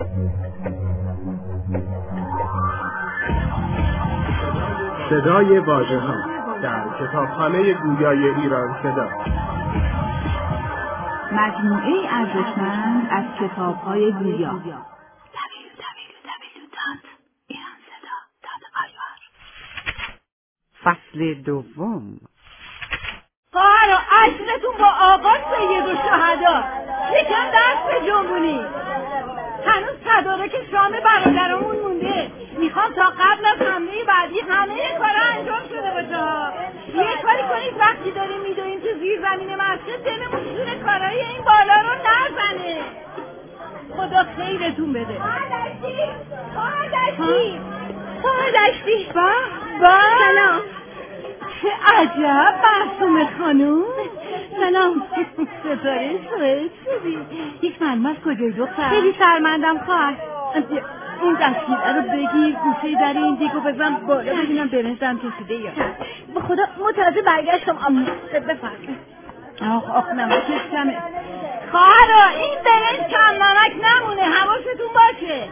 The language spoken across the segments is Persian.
صدای واژه‌ها در کتابخانه گویای ایران صدا، مجموعه ارزشمند از کتاب‌های گویا. www.iranseda.ir. فصل دوم. خواهر عشقتون با آقا سید الشهدا یکم دست به جنبونی. هنوز تدارک شام برادرامون مونده. میخوام تا قبل از حمله بعدی همه کارا انجام شده باشه. یه کاری کنید وقتی داریم میدویم تو زیر زمین مسجد دلمون شور کارای این بالا رو نزنه. خدا خیرتون بده. خواهر دشتی با سلام. چه عجب معصومه خانوم. سلام. ستاره سوئد شدی. یک معلوم از کجای دختر؟ خیلی شرمندم خواهر. اون دستگیره رو بگیر گوشه در این دیگو بزن بالا ببینم برنجم کشیده یا به خدا متوجه برگشتم. بفرمایید. آخ نمکش کمه. خواهر این برنج کم نمک نمونه حواستون باشه.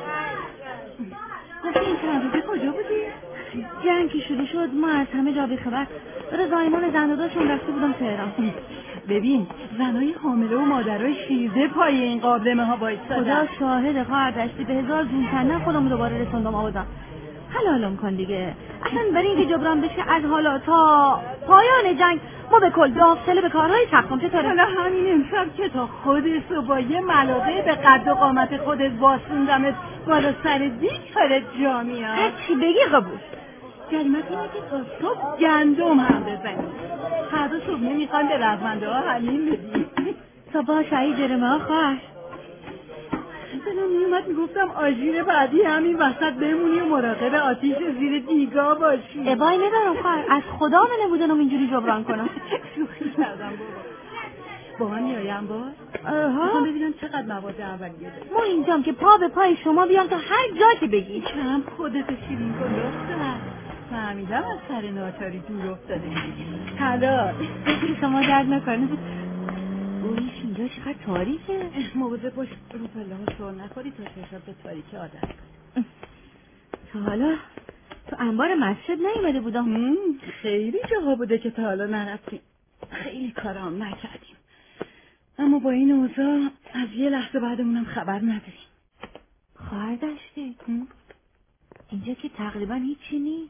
گفتی این چند روزه کجا بودی؟ جنگ که شروع شد ما از همه جا بیخبر داره زایمان زنداداشون رفته بودم تهران. ببین زنای حامله و مادرای شیرده پای این قابلمه ها وایسادن. خدا شاهد خواهر دشتی به هزار جون کنه خودمو دوباره رسوندم آبادان. حلالم کن دیگه. اصلا برای اینکه جبران بشه از حالا تا پایان جنگ ما به کل داوطلب به کارهای سختم. چطوره؟ حالا همین امشب که تا خودت رو با یه ملاقه به قد و قامت خودت باسوندمت بالا سر دیگ کارت جا میاد. هر چی بگی قبول. جریمت اینه که تا صبح گندم هم بزنی. فردا صبح نمیخوان به رزمنده ها حلیم بدی. صبح شهید جرمه ها خواهر. دلم میومد میگفتم آژیر بعدی همین وسط بمونی و مراقب آتیش زیر دیگا باشی. ابایی ندارم خواهر. از خدا من نبودنم اینجوری جبران کنم. شوخی کردم بابا من میایم باز؟ میخوام ببینم چقدر مواد اولیه داری. ما اینجام که پا به پای شما بیام تا هر جا که بگی. چم خودت شیرین کن دختر. فهمیدم از سر ناچاری دور افتاده. حالا شما درد نکنه. اویش اینجا چقدر تاریکه. مواظب باش رو پله ها سر نخوری تا چشات به تاریکی عادت کنی. تا حالا تو انبار مسجد نیومده بودم. خیلی جاها بوده که تا حالا نرفتیم. خیلی کارام نکردیم. اما با این اوضاع از یه لحظه بعدمونم خبر نداریم. خواهر داشتی؟ اینجا که تقریبا هیچی نیست.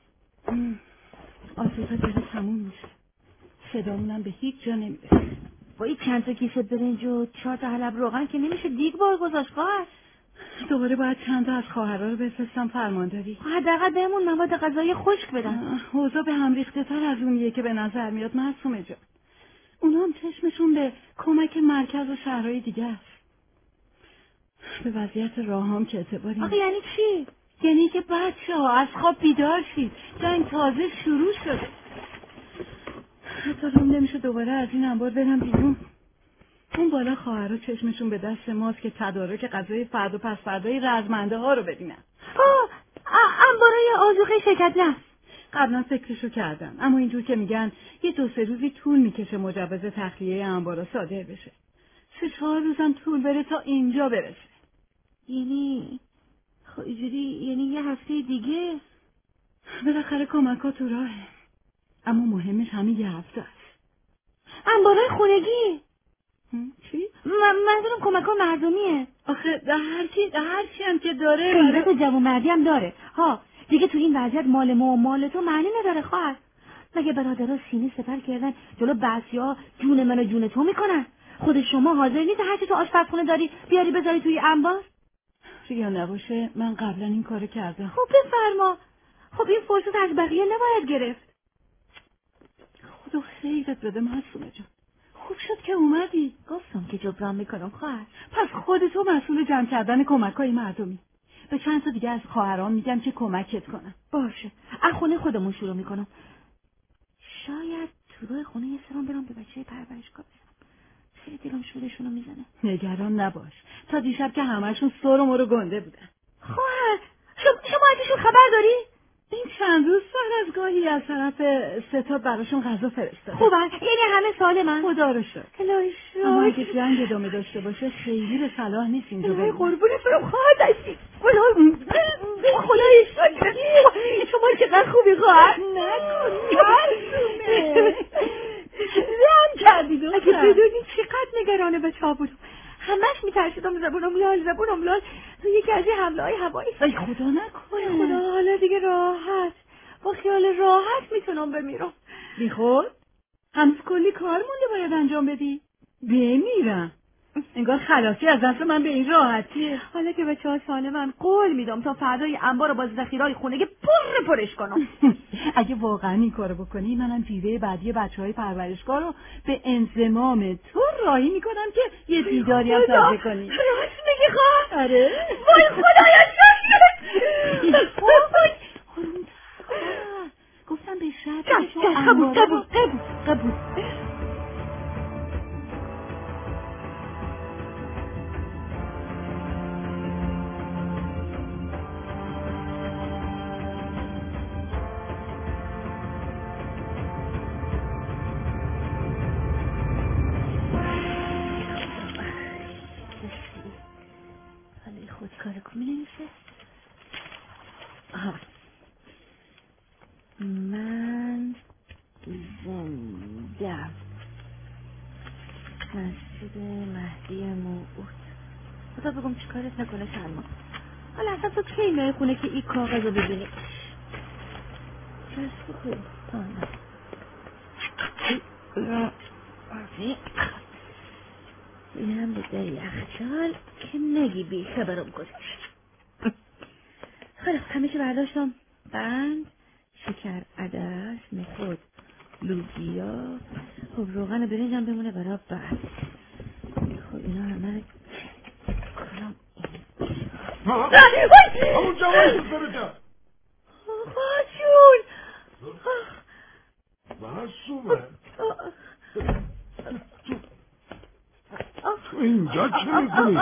آسوسا داره تموم میشه. صدامونم به هیچ جا نمیرسه. با این چند تا کیسه برنج و 4 تا حلب روغن که نمیشه دیگ بار گذاشت خواهر. دوباره باید چند تا از خواهرها رو بفرستم فرمانداری. حداقل بهمون مواد غذایی خشک بدن. اوضاع به هم ریخته تر از اونیه که به نظر میاد معصومه جان. اونا هم چشمشون به کمک مرکز و شهرهای دیگه است. به وضعیت راهام که اعتباری نیست. آخه یعنی چی؟ یعنی که بچه‌ها از خواب بیدار شید. جنگ تازه شروع شده. حتی روم نمیشه دوباره از این انبار برم بیرون. اون بالا خواهرها چشمشون به دست ماست که تدارک غذای فردا پس فردای رزمنده ها رو ببینن. انبارای آذوقه شرکت نه. قبلا فکرشو کردم اما اینجور که میگن یه 2-3 روزی طول میکشه مجوز تخلیه انبارا صادر بشه. 3-4 روزم طول بره تا اینجا برسه. یعنی خب اینجوری یعنی یه هفته دیگه بالاخره کمک‌ها تو راهه. اما مهمش همین یه هفته است. انبارای خونگی. چی؟ منظورم کمک‌ها مردمیه. آخه هر چی هم که داره غیرت جوانمردی هم داره. ها دیگه تو این وضعیت مال ما و مال تو معنی نداره خواهر. مگه برادرها سینه سپر کردن جلو بعضیا جون من و جون تو میکنن؟ خود شما حاضر نیست هرچی تو آشپزخونه داری بیاری بذاری توی انبار؟ یا نباشه من قبلا این کارو کردم. خب بفرما. خب این فرصت از بقیه نباید گرفت. خدا خیرت بده معصومه جان. خوب شد که اومدی. گفتم که جبران میکنم خواهر. پس خودتو مسئول جمع کردن کمک‌های مردمی. به چند تا دیگه از خواهرام میگم که کمکت کنن. باشه. از خونه خودمون شروع میکنم. شاید تو روی خونه یه سرم برام به بچه پرورشگاه بزنم. خیلی دلم شورشونو میزنه. نگران نباش. تا دیشب که همشون سر و مرو گنده بودن. خواهر شما ازشون خبر داری؟ این چند روز بعد از گاهی از طرف ستاد براشون غذا فرستاد. خوبه؟ یعنی همه سالمن؟ خدا رو شکر. الهی شکر. اما اگه جنگ ادامه داشته باشه خیلی به صلاح نیست اینجا بریم. قربونت برم خواهدشی. خدای شکر. شما چقدر خوبی خواهد. نکن مرسومه. زن کردی دختر. اگه بدونی چقدر نگرانه به چا بودم. همش میترشیدم زبونم لال تو یکی از این حمله های هوایی. ای خدا نکنه. خدا حالا دیگه راحت با خیال راحت میتونم بمیرم. بی خود؟ هنوز کلی کار مونده باید انجام بدی؟ بمیرم. انگار خلاصی از دست من به این راحتیه. حالا که بچه ها سالمن قول میدم تا فردای انبار رو با ذخیره‌های خونگی پرش کنم. اگه واقعا این کارو بکنی منم جیوه بعدی بچه‌های پرورشگاه رو به انضمام تو راهی میکنم که یه دیداری هم تازه کنی. راست میگی خواه؟ آره. وای خدایا شکر. گفتم به شرط قبول. خودکار کمی نمیشه. من زندم مسجد مهدی موعود. خدا بگم چی کارت نکنه سلمان. حالا اصلا تو کی میای خونه که این کاغذ رو ببینی؟ جست خوب اینم به در یخچال که نگی بی خبرم گذاشت. خیلی همه چی برداشتم. بند، شکر، عدس، نخود، لوبیا، خب روغن برنجم بمونه برای بعد. خب اینا همه کنم همون جوانی سرجا آقا جون معصومه تو اینجا چی میکنی؟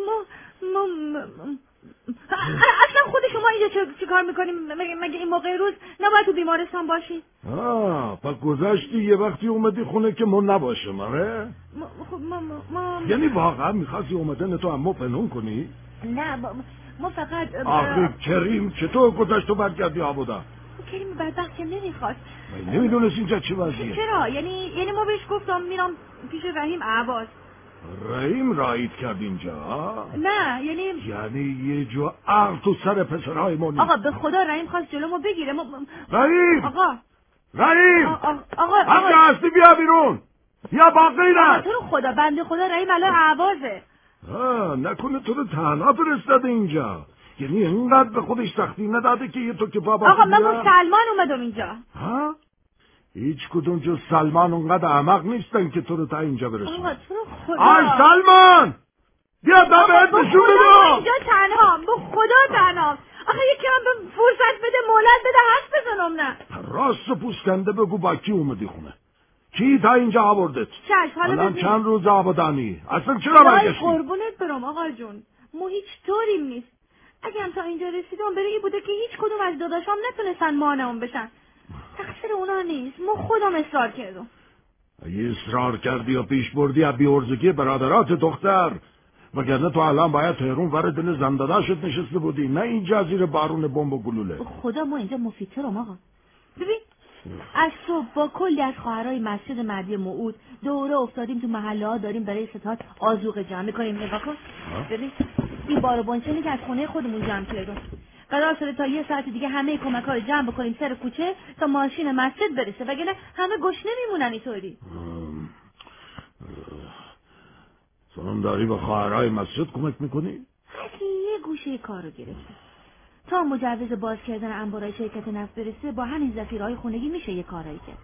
اصلا خود شما اینجا چی کار میکنیم؟ مگه این موقع روز نباید تو بیمارستان باشی؟ پس گذشتی یه وقتی اومدی خونه که ما نباشم آره؟ یعنی واقعا میخواستی اومدن تو اما پنهون کنی؟ نه ما فقط آخه کریم چطور گذشت و برگردی آبودا؟ کریم بدبخت که نمیخواست. نمیدونست اینجا چی وضعیه؟ چرا؟ یعنی ما بهش گفتم میرم پیش رحیم اهواز. رحیم رایت کرد اینجا؟ نه یعنی یه جو عقل تو سر پسرهای ما نیست. آقا به خدا رحیم خواست جلومو بگیره. رحیم رحیم آقا همجا هستی بیا بیرون. یا با غیرت. تو رو خدا بنده خدا رحیم الان اهوازه. نکنه تو رو تنها فرستاده اینجا. یعنی اینقدر به خودش سختی نداده که یه تو که بابا آقا من با سلمان اومدم اینجا. هیچ کدوم جز سلمان اونقدر احمق نیستن که تو رو تا اینجا برسونن. آقا تو رو خدا سلمان بیا تا بهت نشون بدم. اینجا تنها به خدا تنها. آخه یکی هم به فرصت بده مولد بده حرف بزنم. نه راست و پوسکنده بگو با کی اومدی خونه؟ کی تا اینجا آوردت؟ الان چند روز آبادانی؟ اصلا چرا برگشتی؟ قربونت برم آقا جون ما هیچ طوریم نیست. اگه هم تا اینجا رسیدم بره این بوده که هیچ کدوم از داداشام نتونستن مانعم بشن. تقصیر اونا نیست. ما خودم اصرار کردم. اگه اصرار کردی و پیش بردی از بی‌عرضگی برادرات دختر وگرنه تو الان باید تهرون ور دل زنداداشت نشسته بودی نه اینجا زیر بارون بمب و گلوله. خدا ما اینجا مفیدترم آقا. ببین از صبح با کلی از خواهرای مسجد مهدی موعود دوره افتادیم تو محله ها داریم برای ستاد آذوقه جمع می‌کنیم. نگاه کن ببین این بارو بانچنی که از خونه خودمون جمع کردیم. قرار شده تا یه ساعت دیگه همه کمک‌ها رو جمع بکنیم سر کوچه تا ماشین مسجد برسه وگرنه همه گشنه میمونن اینطوری. سلام داری به خواهرای مسجد کمک میکنی؟ یه گوشه کارو گرفتم. تا مجوز باز کردن انبارای شرکت نفت برسه با همین ذخیره‌های خونگی میشه یه کارایی کرد.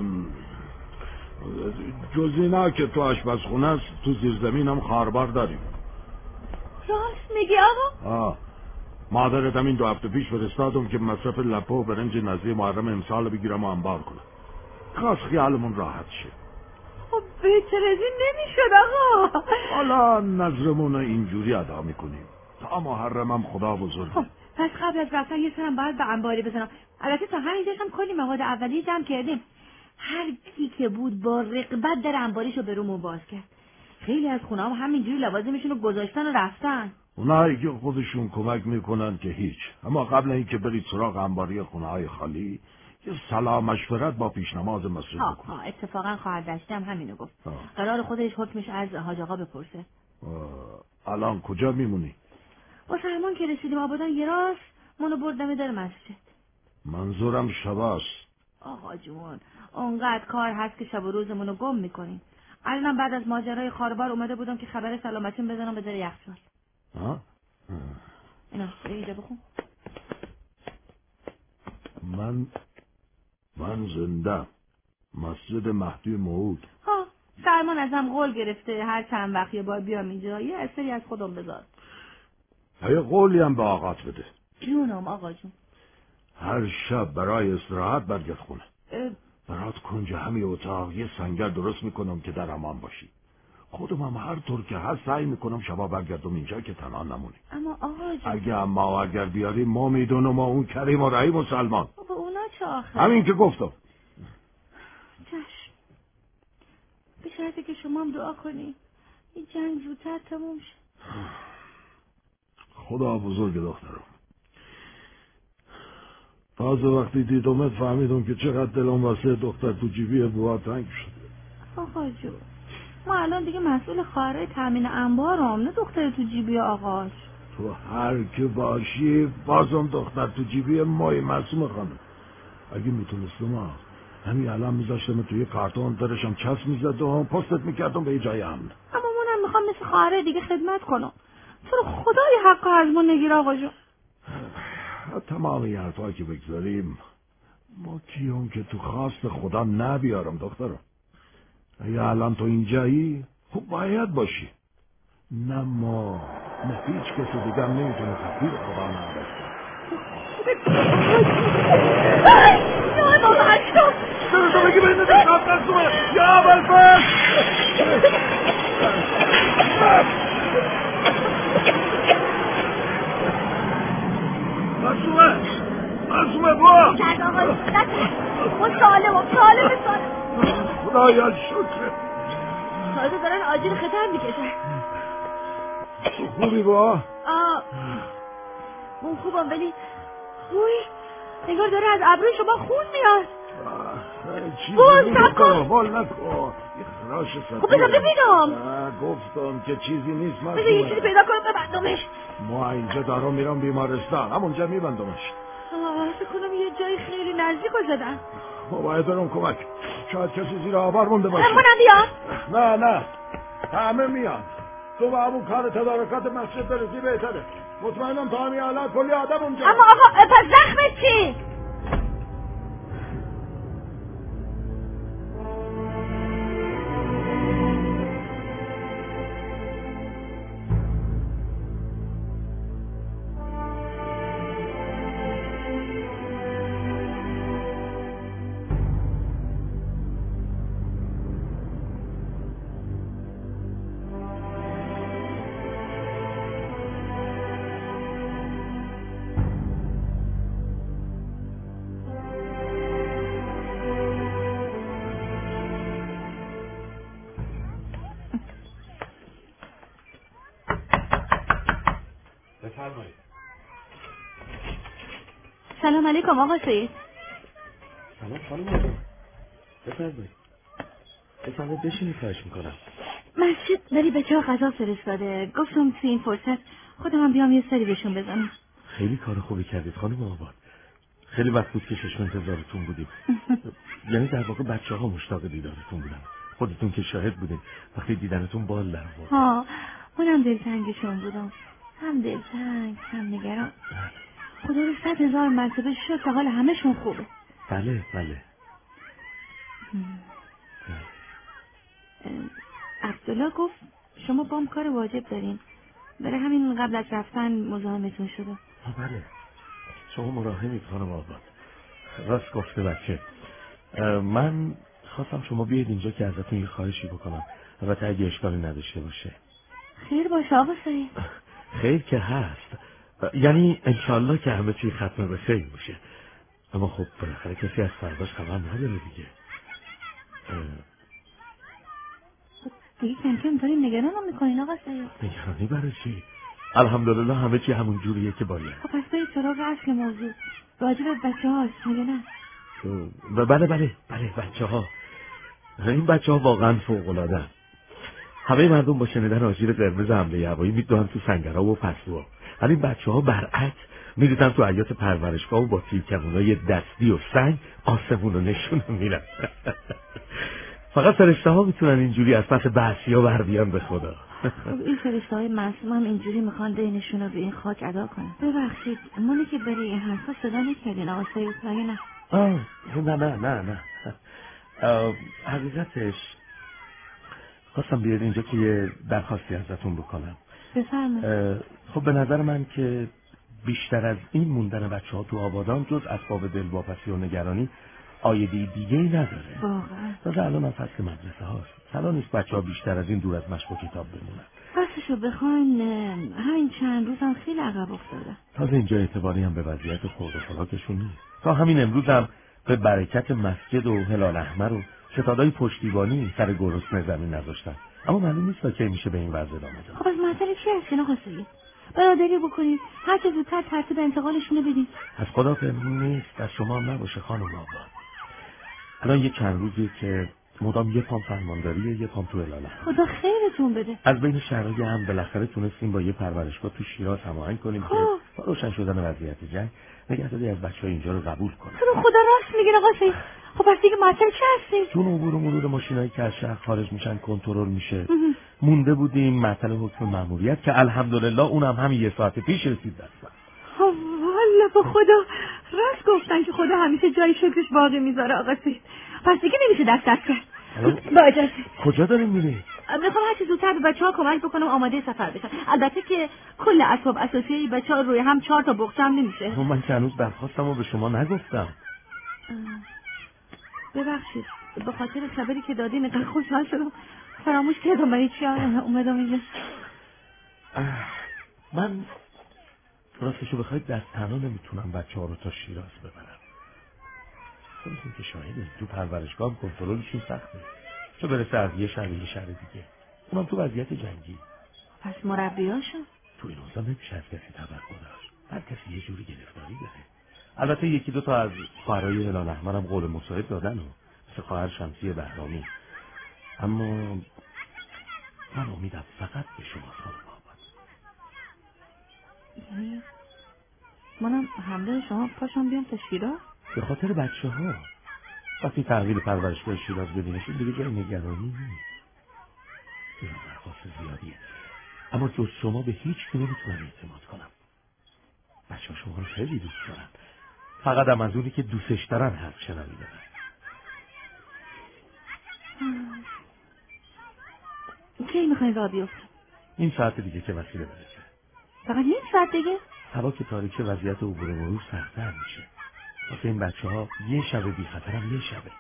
جز اینا که تو آشپزخونه است تو زیرزمین هم خاربار داریم. راست میگی آقا؟ مادرتم این 2 هفته پیش فرستادم که مصرف لپه و برنج نزدیک محرم امسال بگیرم و انبار کنم. خواست خیالمون راحت شه. خب بهتر از این نمیشد آقا. حالا نظرمون اینجوری ادا میکنیم تا محرمم خدا بزرگ. خب پس قبل از رفتن یه سرم باید به انباری بزنم. البته تا همینجاش هم کلی مواد اولیه جمع کردیم. هر کی که بود با رغبت در انباریشو به رومون باز کرد. خیلی از خونه هم همینجوری لوازمشون رو گذاشتن و رفتن. اونایی که خودشون کمک میکنن که هیچ. اما قبل اینکه برید سراغ انباری خونه‌های خالی یه سلام مشورت با پیشنماز مسجد بکنید. اتفاقا خواهر داشتی هم همینو گفت. قرار خودش حکمش از حاج آقا بپرسه. الان کجا میمونی؟ با سلمان که رسیدیم آبادان یه راست منو بردم در مسجد. منظورم شباست. آقا جون اونقدر کار هست که شب و روزمونو گم میکنیم. الانم بعد از ماجرای خاربار اومده بودم که خبر سلامتیم بزنم به در یخچال. اینا ایده بخون. من زنده مسجد مهدی موعود. سلمان ازم قول گرفته هر چند وقت یه بار بیام اینجا یه اثری از خودم بذار. یه قولی هم به آقات بده. جونم آقا جون. هر شب برای استراحت برگرد خونه. برات کنج همه اتاق یه سنگر درست میکنم که در امان باشی. خودم هم هر طور که هست سعی میکنم شبا برگردم اینجا که تنها نمونی. اما آقا جون اگه اما اگر بیاری ما میدونم ما اون کریم و رحیم و سلمان. بابا اونا چه آخر؟ همین که گفتم. چشم. به شرطی که شما هم دعا کنی این جنگ زودتر تموم شه. خدا بزرگ دخترم. تازه وقتی دیدمت فهمیدم که چقدر دلم واسه دختر تو جیبی بوا تنگ شده. آقا جون ما الان دیگه مسئول خواهرای تامین انبارم نه دختر تو جیبی آقاش. تو هر که باشی بازم دختر تو جیبی مای معصوم خانم. اگه میتونستم همین الان میذاشتم توی کارتون درشم چسب میزدم پستت میکردم به جای امن. اما منم میخوام مثل خواهرای دیگه خدمت کنم. تو خدای حق ازمون نگیر آقا جون. تمام این حرفا که بگذاریم ما کیام که تو خواست خدا نبیارم دخترم. اگه الان تو اینجایی خوب باید باشی. نه ما نه هیچ کسی دیگه هم نمیتونه تقدیر خدا نباشد. یا بابا اشتم تو بگی بینه در شب نسومه یا بلفت نسومه با کرد آقا ما سالم خدایا شکر. تازه دارن آجیل خطر میکشن. خوبی با؟ من خوبم ولی نگار داره از ابروی شما خون میاد. چیزی نکن بال نکن خراش سطح. خب بذار ببینم. گفتم که چیزی نیست. بذار یه چیزی پیدا کنم ببندمش. ما اینجا دارم میرم بیمارستان همونجا میبندمش. فکر کنم یه جای خیلی نزدیک رو زدن. ما باید برم کمک. شاید کسی زیر آوار مونده باشه. منم بیاد. نه همه میان. تو با همون کار تدارکات مسجد برسی بهتره. مطمئنم تا همین الان کلی آدم اونجا. اما آقا پس زخمت چی؟ سلام علیکم آقا سید. سلام خانم. بفرمایید بشینید خواهش میکنم. مسجد ولی به چه غذا فرستاده. گفتم تو این فرصت خودم هم بیام یه سری بهشون بزنم. خیلی کار خوبی کردید خانم آباد. خیلی وقت بود که شش انتظارتون بودیم. یعنی در واقع بچه‌ها مشتاق دیدارتون بودن. خودتون که شاهد بودین وقتی دیدنتون بال در آورد. منم دلتنگشون بودم. هم دلتنگ هم نگران. خدا رو 100,000 مرتبه شد تا حال همه‌شون خوبه. بله. عبدالله گفت شما بام کار واجب دارین. برای همین قبل از رفتن مزاحمتون شده. بله. شما مراحمید خانم آباد. راست گفته بچه. من خواستم شما بیاید اینجا که ازتون یه خواهشی بکنم. البته اگه اشکالی نداشته باشه. خیر باشه آقا سعید. خیر که هست. یعنی انشالله که همه چی ختم به خیر میشه. اما خب بالاخره کسی از فرداش خبر نداره دیگه. دیگه کم داریم نگرانم میکنین آقا سید. نگرانی برای چی؟ الحمدلله همه چی همون جوریه که باید. خب پس برید سراغ اصل موضوع. راجع به بچه هاست میگه نه؟ بله بچه ها. این بچه ها واقعا فوق‌العاده. همه مردم با شنیدن آژیر قرمز حمله هوایی میدونن تو سنگرها و پستوها. ولی بچه ها برعکس میریزن تو حیاط پرورشگاه و با تیرکمونای دستی و سنگ آسمون رو نشون میرن. فقط فرشته ها میتونن اینجوری از پس بحثی ها بر بیان به خدا. خب این فرشته های معصوم هم اینجوری میخوان دینشون رو به این خاک ادا کنن. ببخشید مونی که برای این حرفا صدا نکردین آقا سید مگه نه؟ نه حقیقتش خواستم بیاد اینجا که یه درخواستی ازتون بکنم. بفرمایید. خب به نظر من که بیشتر از این موندن بچه ها تو آبادان جز اسباب دلواپسی و نگرانی آیدی دیگه ای نداره. واقعا تازه الان هم فصل مدرسه هاست. سلا نیست بچه ها بیشتر از این دور از مشق و کتاب بمونن. راستشو بخواین همین چند روزم خیلی عقب افتاده. تازه اینجا اعتباری هم به وضعیت خورد و خوراکشون نیست. تا همین امروز هم به برکت مسجد و هلال احمر و ستادای پشتیبانی سر گرسنه زمین نذاشتن. اما معلوم نیست تا کی میشه به این وضع ادامه داد. خب از مسئله چی هستین آقا سید؟ برادری بکنید، هر چه زودتر ترتیب انتقالشون رو بدین. از خدا پنهون نیست، از شما هم نباشه خانم آباد. الان یه چند روزی که مدام یه پام فرمانداریه یه پام تو هلال احمر. خدا خیرتون بده. از بین شهرهای هم بالاخره تونستیم با یه پرورشگاه تو شیراز هماهنگ کنیم که با روشن شدن وضعیت جنگ نگهداری از بچه‌ها اینجا رو قبول کنن. خدا راست میگه آقا سید. خب پس دیگه معطل چه هستیم؟ چون عبور و مرور ماشینایی که از شهر خارج میشن کنترل میشه. مونده بودیم معطل حکم مأموریت که الحمدلله اونم همین یه ساعت پیش رسید دستم. والله به خدا راست گفتن که خدا همیشه جای شکرش باقی میذاره آقا سید. پس دیگه نمیشه دست کرد. با اجازه. کجا داریم میری؟ میخوام هرچی زودتر به بچه‌ها کمک بکنم آماده سفر بشن. البته که کل اسباب اساسی بچه‌ها روی هم 4 تا بخچه هم نمیشه. من که هنوز درخواستمو به شما نگفتم. ببخشید به خاطر خبری که دادین اینقدر خوشحال شدم فراموش کردم برای چی اومدم اینجا. من راستشو بخواید دست تنها نمیتونم بچه‌ها رو تا شیراز ببرم. خودتون که شاهدین تو پرورشگاه کنترلشون سخته. چه برسه از یه شهر دیگه. اونم تو وضعیت جنگی. پس مربیاشون تو این اوضاع نمیشه از کسی توقع داشت. هر کسی یه جوری گرفتاری داره. البته یکی دو تا از خواهرای هلال احمرم قول مساعد دادن و مثل خواهر شمسی بهرامی. اما من امیدم فقط به شما خانم آباد. یعنی منم همراه شما پاشم بیام تا شیراز؟ به خاطر بچه ها. وقتی تحویل پرورشگاه شیراز بدینشون دیگه جای نگرانی نیست. این درخواست زیادیه. اما جز شما به هیچ کی نمیتونم اعتماد کنم. بچه ها شما رو خیلی دوست دارن. فقط هم از اونی که دوستش دارن حرف شنویدن. کی میخواین راه بیفتیم؟ این ساعت دیگه که وسیله برسه. فقط نیم ساعت دیگه؟ هوا که تاریکه وضعیت عبور و مرور سخت‌تر میشه. واسه این بچه ها یه شب بی خطر هم یه شبه.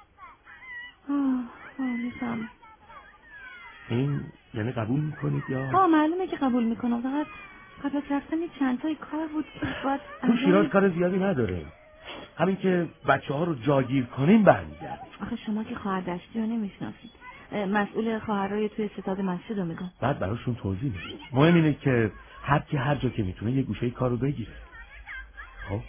میفهم. این یعنی قبول میکنید یا؟ معلومه که قبول میکنم. فقط قبل از رفتن چند تای کار بود که باید تو شیراز کار زیادی نداریم. همین که بچه ها رو جاگیر کنیم برمیگردیم. آخه شما که خواهر دشتی رو نمیشناسید. مسئول خواهرای توی ستاد مسجد رو میگم. بعد براشون توضیح میدیم. مهم اینه که هر کی هر جا که میتونه یه گوشه کار رو بگیره. خب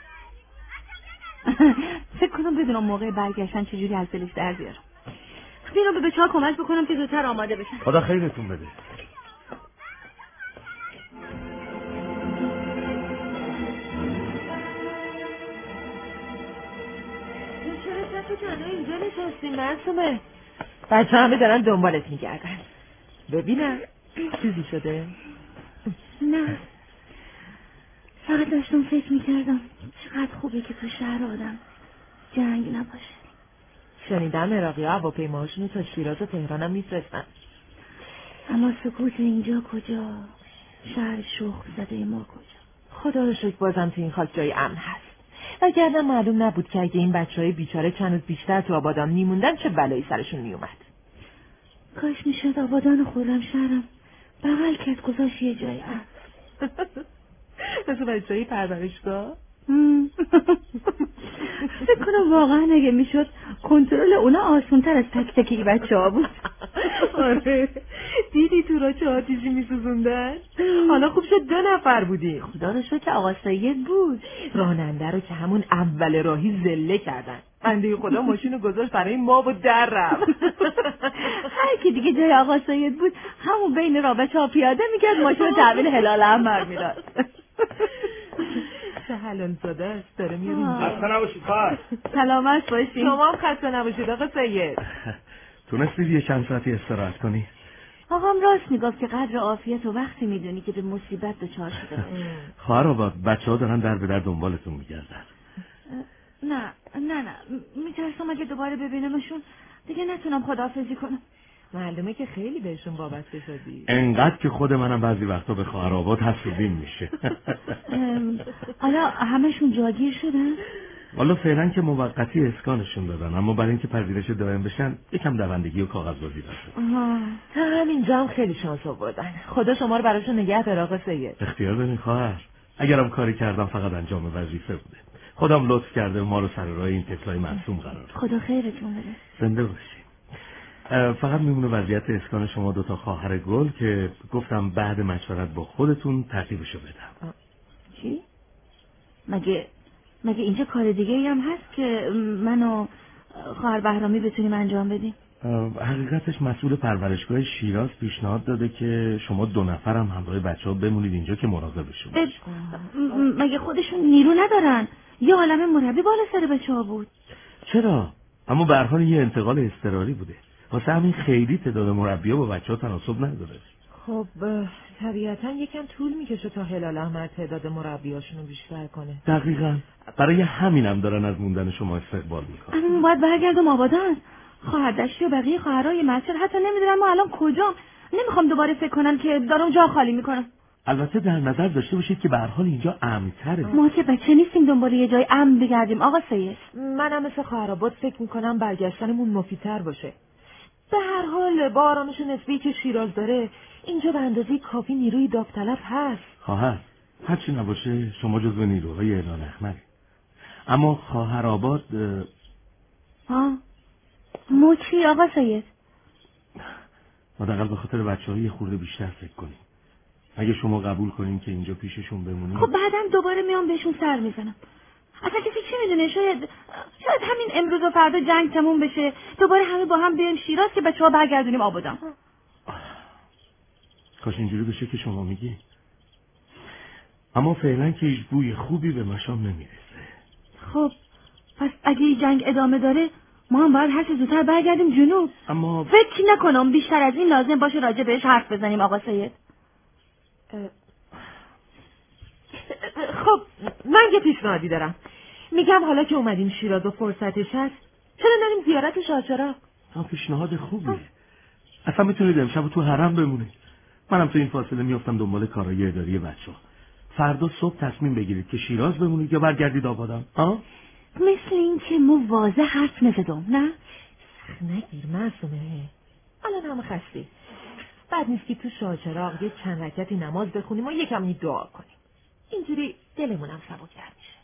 فکر کنم بدونم موقع برگشتن چجوری از دلش در بیارم. بیرم به بچه‌ها کمک بکنم که زودتر آماده بشن. خدا خیرتون بده. چرا تو تنها اینجا نشستی معصومه؟ بچه همه دارن دنبالت میگردن. ببینم چیزی شده؟ نه، فقط داشتم فکر میکردم چقدر خوبه که تو شهر آدم جنگ نباشه. شنیدم عراقی ها هواپیماهاشونو تا شیراز و تهران هم میفرستن. اما سکوت اینجا کجا؟ شهر شوخ زده ما کجا؟ خدا رو شکر بازم تو این خاک جای امن هست. وگرنه معلوم نبود که اگه این بچهای بیچاره چند روز بیشتر تو آبادان میموندن چه بلایی سرشون میومد. کاش میشد آبادان خودم شهرم بغل کرد گذاشت یه جای امن. مثل بچه‌های پرورشگاه. فکر کنم واقعا اگه میشد کنترل اونا آسان‌تر از تک تک این بچه‌ها بود. آره دیدی تو را چه آتیشی میسوزوندن؟ حالا خوب شد 2 نفر بودیم. خدا رو شکر که آقا سید بود. راننده رو که همون اول راهی زله کردن. بنده خدا ماشینو گذاشت برای ما و در رفت. هر کی دیگه جای آقا سید بود همون بین راه بچه‌ها پیاده میکرد، ماشین رو تحویل هلال احمر میداد. چه حلال زاده است داره میاد اینجا. خسته نباشید خواهر. سلامت باشین. شما هم خسته نباشید آقا سید. تونستید یه چند ساعتی استراحت کنی؟ آقام راست میگفت که قدر عافیت و وقتی میدونی که به مصیبت دچار شده. خواهر آباد بچه‌ها دارن در به در دنبالتون میگردن. نه میترسم اگه دوباره ببینمشون دیگه نتونم خداحافظی کنم. معلومه که خیلی بهشون وابسته شدی. انقدر که خود منم بعضی وقتا به خواهر آباد حسودیم میشه. حالا همشون جاگیر شدن؟ والا فعلا که موقتی اسکانشون دادن، اما برای اینکه پذیرش دائم بشن یکم دوندگی و کاغذبازی داشتن. تا همینجا هم خیلی شانس آوردن. خدا شما رو براشون نگه داره آقا سید. اختیار دارین خواهر. اگرم کاری کردم فقط انجام وظیفه بوده. خودم لطف کرده ما رو سر راه این طفلای معصوم قرار داد. خدا خیرتون بده. زنده باشی. فقط میمونه وضعیت اسکان شما 2 خواهر گل که گفتم بعد مشورت با خودتون ترتیبشو بدم. چی؟ مگه اینجا کار دیگه ای هم هست که من و خواهر بهرامی بتونیم انجام بدیم؟ حقیقتش مسئول پرورشگاه شیراز پیشنهاد داده که شما 2 نفر هم همراه بچه‌ها بمونید اینجا که مراقبشون باشید. مگه خودشون نیرو ندارن؟ یه عالمه مربی بالا سر بچه‌ها بود. چرا؟ اما به هر حال یه انتقال اضطراری بوده. واسه همین خیلی تعداد مربی‌ها با بچه‌ها تناسب نداره. خب طبیعتا یکم طول میکشه تا هلال احمر تعداد مربیاشونو بیشتر کنه. دقیقاً. برای همینم دارن از موندن شما استقبال میکنن. اما باید برگردم آبادان. خواهر دشتی و بقیه خواهرای مسجد حتی نمیدونن ما الان کجام. نمیخوام دوباره فکر کنم که دارم جا خالی میکنم. البته در نظر داشته باشید که به هر حال اینجا امن‌تره. ما که بچه نیستیم دنبال یه جای امن بگردیم آقا سید. منم مثل خواهر آباد فکر میکنم برگشتنمون مفیدتر باشه. به هر حال با آرامش نسبی که شیراز داره اینجا به اندازه کافی نیروی داوطلب هست. خواهر هرچی نباشه شما جزو نیروهای هلال احمر. اما خواهر آباد موچی آقا سید؟ حداقل به خاطر بچه‌ها یه خورده بیشتر فکر کنیم. اگه شما قبول کنین که اینجا پیششون بمونیم. خب بعدم دوباره میام بهشون سر میزنم. اصلا کسی چی میدونه؟ شاید همین امروز و فردا جنگ تموم بشه دوباره همه با هم بریم شیراز که بچه‌ها برگردونیم آبادان. کاش اینجوری بشه که شما میگی. اما فعلا که هیچ بوی خوبی به مشام نمیرسه. خب پس اگه این جنگ ادامه داره ما هم باید هر چه زودتر برگردیم جنوب. اما فکر نکنم بیشتر از این لازم باشه راجع بهش حرف بزنیم آقا سید. خب من یه پیشنهادی دارم. میگم حالا که اومدیم شیراز و فرصتش هست چرا نریم زیارت شاهچراغ؟ پیشنهاد خوبیه. اصلا میتونید امشب تو حرم بمونید. منم تو این فاصله میافتم دنبال کارهای اداری بچه‌ها. فردا صبح تصمیم بگیرید که شیراز بمونید یا برگردید آبادان. مثل این که مو واضح حرف نزدم نه؟ نگیر معصومه. الان همه خستی. بعد نیست که تو شاهچراغ یه چند رکعتی نماز بخونیم و یکمی دعا کنیم. اینجوری دلمونم سبک‌تر میشه.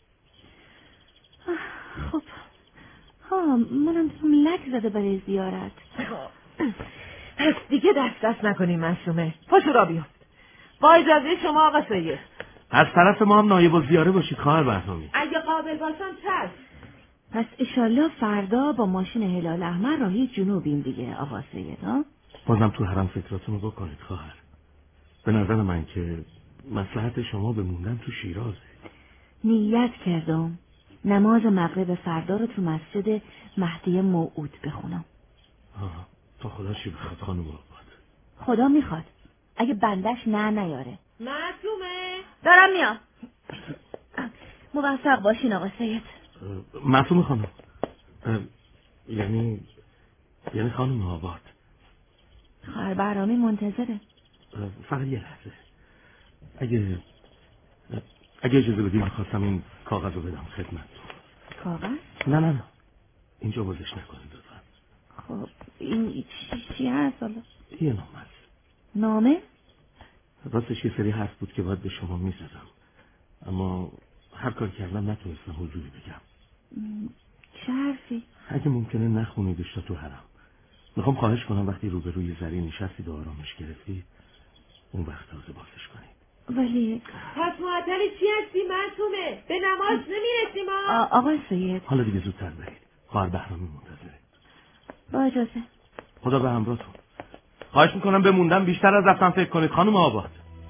خب منم لک زده برای زیارت. پس دیگه دست نکنیم معصومه. پاشو را بیافت. با اجازه شما آقا سید. از طرف ما هم نایب الزیاره باشید خواهر بهرامی. اگه قابل باشم چشم. پس انشالله فردا با ماشین هلال احمر راهی جنوبیم دیگه آقا سید ها؟ بازم تو حرم فکراتونو بکنید خواهر. به نظر من که مصلحت شما به موندن تو شیرازه. نیت کردم نماز مغرب فردا رو تو مسجد مهدی موعود بخونم. تا خدا چی بخواد خانم آباد. خدا میخواد اگه بندش نیاره. معصومه دارم میام. موفق باشین آقا سید. معصومه خانم. یعنی خانم آباد. خواهر بهرامی منتظره. فقط یه لحظه. اگه اجازه بدید میخواستم این کاغذ رو بدم خدمت. کاغذ؟ نه اینجا بازش نکنید لطفا. خب این چی هست حالا؟ یه نامه هست. نامه؟ راستش یه سری حرف بود که باید به شما میزدم. اما هر کار کردم نتونستم حضوری بگم. چه حرفی؟ اگه ممکنه نخونیدش تا تو حرم. میخوام خواهش کنم وقتی روبروی زری نشستید و آرامش گرفتید اون وقت تازه بازش کنید. ولی پس معطل چی هستی معصومه؟ به نماز نمیرسیم ها؟ آقای سید حالا دیگه زودتر برید. خواهر بهرامی منتظره. با اجازه. خدا به همراهتون. خواهش میکنم بموندن بیشتر از رفتن فکر کنید خانم آباد.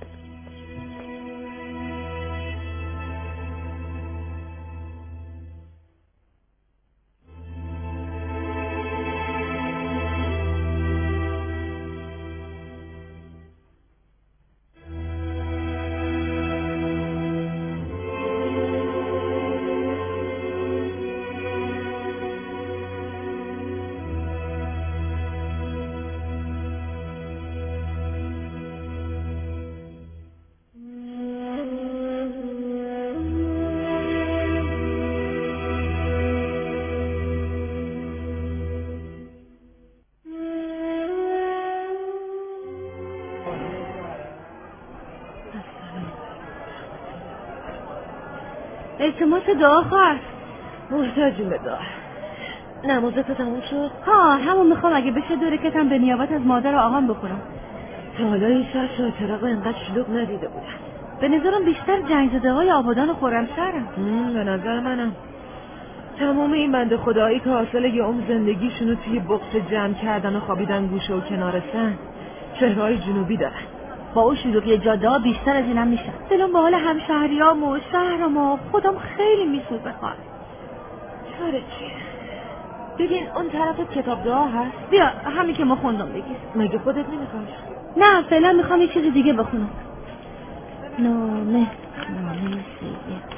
التماس دعا خواهر. محتاجیم به دعا. نمازت تموم شد؟ ها همون میخوام اگه بشه دو رکعتم به نیابت از مادر و آقام بخونم. تا حالا این شهر شاچراغ انقدر شلوغ ندیده بودم. به نظرم بیشتر جنگ زده های آبادان و خرمشهرن. به نظر منم تمام این بنده خدایی که حاصل یه عمر زندگیشونو توی بغض جمع کردن و خوابیدن گوشه و کنار سن چهرهای جنوبی دارن. با اون شلوغی جاده ها بیشتر از اینم میشن. دلم به حال همشهریام و شهرم و خودم خیلی میسوزه خواهر. چاره چیه؟ ببین اون طرف کتاب دعا هست. بیا همین که ما خوندم بگیر. مگه خودت نمیخوای؟ نه فعلا میخوام یه چیز دیگه بخونم. نامه سید.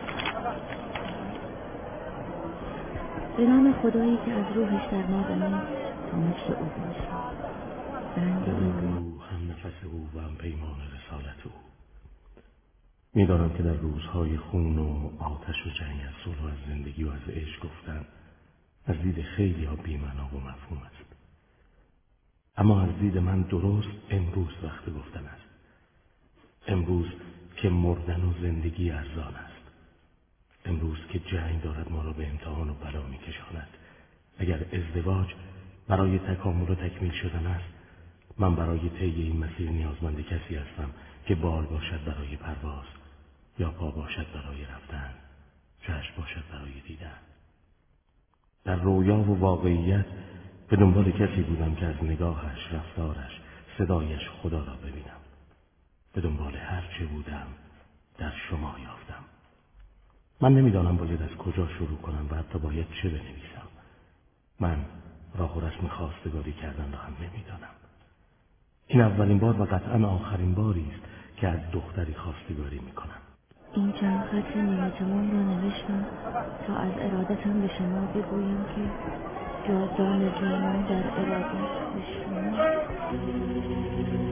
به نام خدایی که از روحش در ما بنید تا مثل او باشیم. بنده او هم نفس او و هم پیمان رسالت او. میدانم که در روزهای خون و آتش و جنگ از صلح و از زندگی و از عشق گفتن از دید خیلی ها بی‌معنا و مفهوم است. اما از دید من درست امروز وقت گفتن است. امروز که مردن و زندگی ارزان است. امروز که جنگ دارد ما را به امتحان و بلا می کشاند. اگر ازدواج برای تکامل و تکمیل شدن است، من برای طی این مسیر نیازمند کسی هستم که بال باشد برای پرواز، یا پا باشد برای رفتن، چشم باشد برای دیدن. در رویا و واقعیت به دنبال کسی بودم که از نگاهش، رفتارش، صدایش خدا را ببینم. به دنبال هر چه بودم در شما یافتم. من نمیدانم باید از کجا شروع کنم و حتی باید چه بنویسم. من راه و رسم خواستگاری کردن را هم نمیدانم. این اولین بار و قطعا آخرین باری است که از دختری خواستگاری میکنم. این چند خط نیمه تمام را نوشتم تا از ارادتم به شما بگویم که جاودان جانم در ارادت به شما.